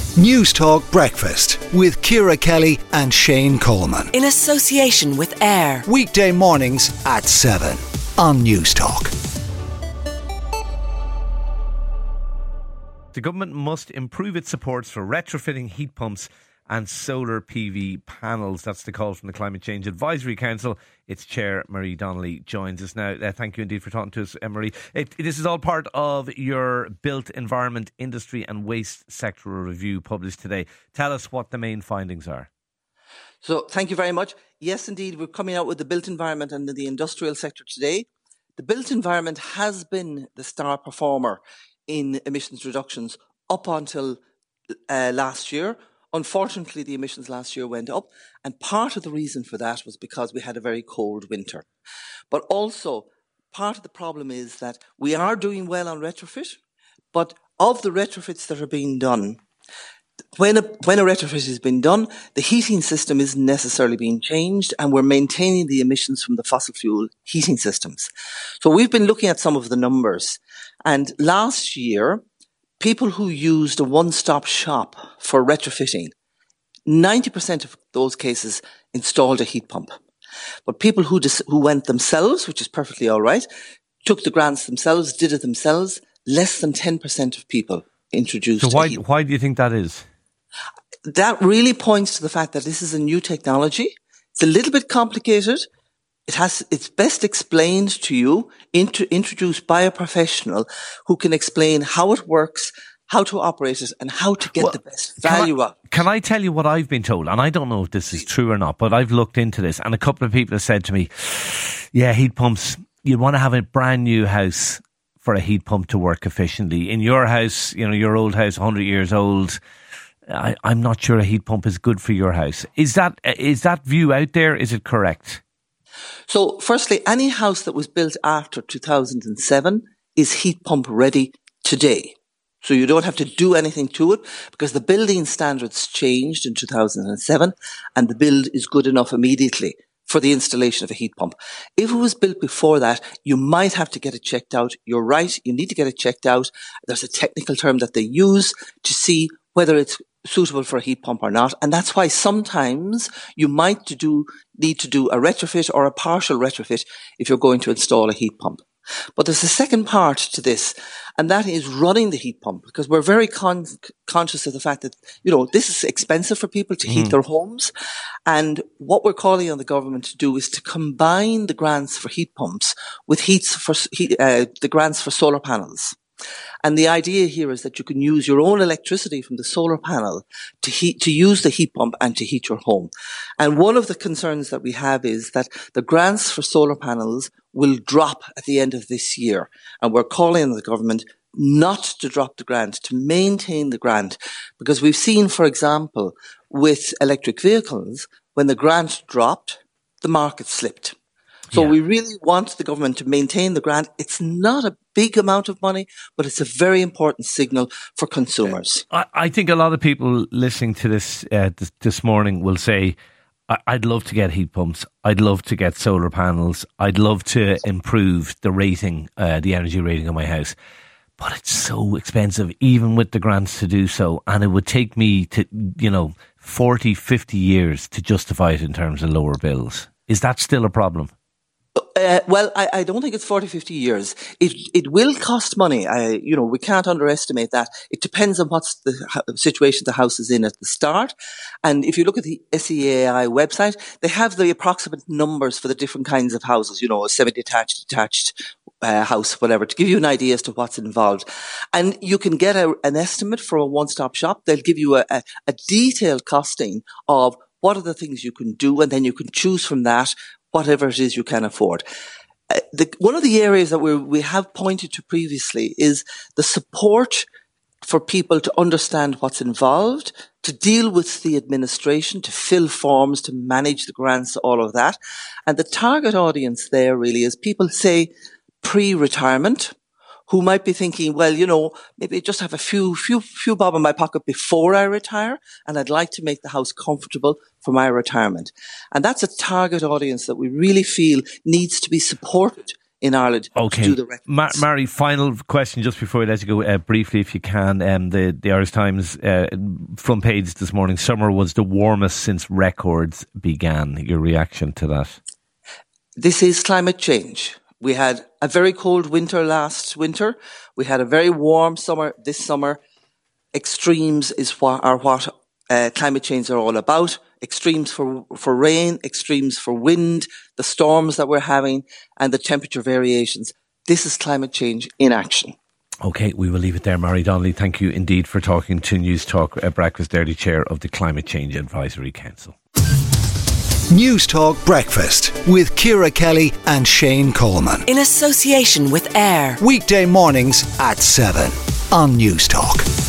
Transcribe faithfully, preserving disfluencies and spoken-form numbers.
News Talk Breakfast with Ciara Kelly and Shane Coleman. In association with AIR. Weekday mornings at seven on News Talk. The government must improve its supports for retrofitting heat pumps and solar P V panels. That's the call from the Climate Change Advisory Council. Its chair, Marie Donnelly, joins us now. Uh, thank you indeed for talking to us, uh, Marie. It, this is all part of your Built Environment, Industry and Waste Sectoral Review published today. Tell us what the main findings are. So, thank you very much. Yes, indeed, we're coming out with the Built Environment and the industrial sector today. The Built Environment has been the star performer in emissions reductions up until uh, last year. Unfortunately, the emissions last year went up, and part of the reason for that was because we had a very cold winter. But also, part of the problem is that we are doing well on retrofit, but of the retrofits that are being done, when a, when a retrofit has been done, the heating system isn't necessarily being changed, and we're maintaining the emissions from the fossil fuel heating systems. So we've been looking at some of the numbers, and last year, people who used a one-stop shop for retrofitting, ninety percent of those cases installed a heat pump. But people who dis- who went themselves, which is perfectly all right, took the grants themselves, did it themselves, less than ten percent of people introduced So why, a heat pump. why do you think that is? That really points to the fact that this is a new technology. It's a little bit complicated. It has, it's best explained to you, intro, introduced by a professional who can explain how it works, how to operate it, and how to get well, the best value out of it. Can I tell you what I've been told? And I don't know if this is true or not, but I've looked into this, and a couple of people have said to me, yeah, heat pumps, you'd want to have a brand new house for a heat pump to work efficiently. In your house, you know, your old house, one hundred years old, I, I'm not sure a heat pump is good for your house. Is that is that view out there? Is it correct? So, firstly, any house that was built after two thousand seven is heat pump ready today. So you don't have to do anything to it because the building standards changed in two thousand seven and the build is good enough immediately for the installation of a heat pump. If it was built before that, you might have to get it checked out. You're right, you need to get it checked out. There's a technical term that they use to see whether it's suitable for a heat pump or not. And that's why sometimes you might to do, need to do a retrofit or a partial retrofit if you're going to install a heat pump. But there's a second part to this, and that is running the heat pump, because we're very con- conscious of the fact that, you know, this is expensive for people to heat mm. their homes. And what we're calling on the government to do is to combine the grants for heat pumps with heats for heat, uh, the grants for solar panels. And the idea here is that you can use your own electricity from the solar panel to heat, to use the heat pump and to heat your home. And one of the concerns that we have is that the grants for solar panels will drop at the end of this year. And we're calling on the government not to drop the grant, to maintain the grant. Because we've seen, for example, with electric vehicles, when the grant dropped, the market slipped. So yeah. we really want the government to maintain the grant. It's not a big amount of money, but it's a very important signal for consumers. I, I think a lot of people listening to this, uh, this this morning will say, I'd love to get heat pumps. I'd love to get solar panels. I'd love to improve the rating, uh, the energy rating of my house. But it's so expensive, even with the grants to do so. And it would take me to, you know, forty, fifty years to justify it in terms of lower bills. Is that still a problem? Uh, well, I, I don't think it's forty, fifty years. It it will cost money. I, you know, we can't underestimate that. It depends on what's the situation the house is in at the start. And if you look at the S E A I website, they have the approximate numbers for the different kinds of houses, you know, a semi-detached, detached uh, house, whatever, to give you an idea as to what's involved. And you can get a, an estimate for a one-stop shop. They'll give you a, a, a detailed costing of what are the things you can do, and then you can choose from that whatever it is you can afford. Uh, the, one of the areas that we we have pointed to previously is the support for people to understand what's involved, to deal with the administration, to fill forms, to manage the grants, all of that. And the target audience there really is people, say, pre-retirement, who might be thinking, well, you know, maybe I just have a few, few, few bob in my pocket before I retire, and I'd like to make the house comfortable for my retirement. And that's a target audience that we really feel needs to be supported in Ireland okay. to do the records. Ma- Mary, final question just before we let you go, uh, briefly if you can. Um, the, the Irish Times uh, front page this morning, summer was the warmest since records began. Your reaction to that? This is climate change. We had a very cold winter last winter. We had a very warm summer this summer. Extremes is what are what uh, climate change are all about. Extremes for for rain, extremes for wind, the storms that we're having, and the temperature variations. This is climate change in action. Okay, we will leave it there. Mary Donnelly, thank you indeed for talking to News Talk uh, Breakfast, Early Chair of the Climate Change Advisory Council. News Talk Breakfast with Ciara Kelly and Shane Coleman. In association with AIR. Weekday mornings at seven on News Talk.